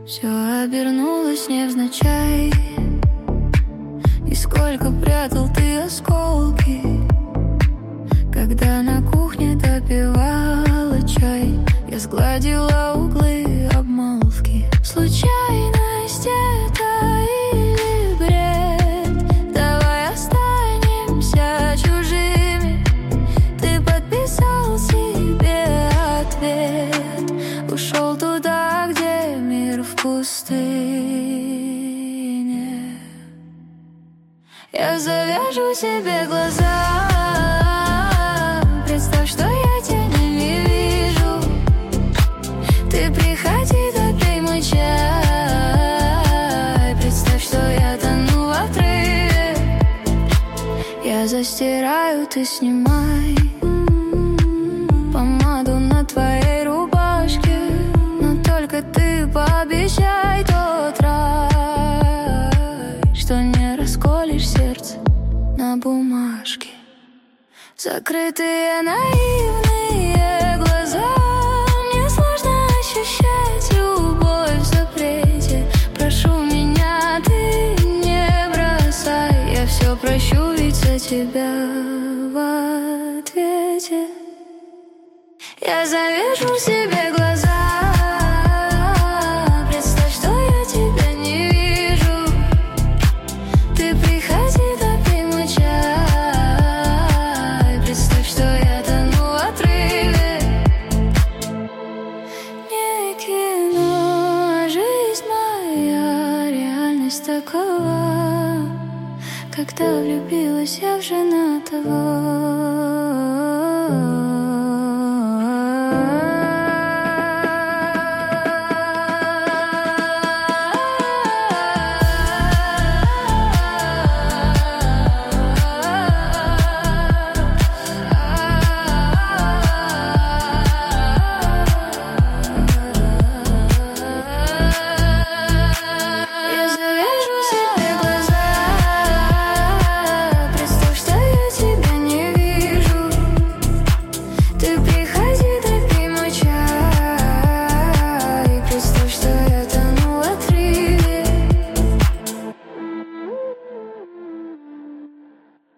Все обернулось невзначай. И сколько прятал ты осколки, когда на кухне допивала чай. Я сгладила углы обмолвки. Случайность это или бред? Давай останемся чужими. Ты подписал себе ответ. Ушел туда, где мир в пустыне. Я завяжу себе глаза. Представь, что я тебя не вижу. Ты приходи, допей мой чай. Представь, что я тону в отрыве. Я застираю, ты снимай помаду на твоей рубашке. Но только ты пообещай тот рай, что не расколешь сердце на бумажке. Закрытые наивные глаза. Мне сложно ощущать любовь в запрете. Прошу меня, ты не бросай. Я все прощу, ведь за тебя в ответе. Я завяжу себе глаза. Представь, что я тебя не вижу. Ты приходи, допей мой чай. Представь, что я тону в отрыве. Не кино, а жизнь моя, реальность такова. Когда влюбилась я в женатого.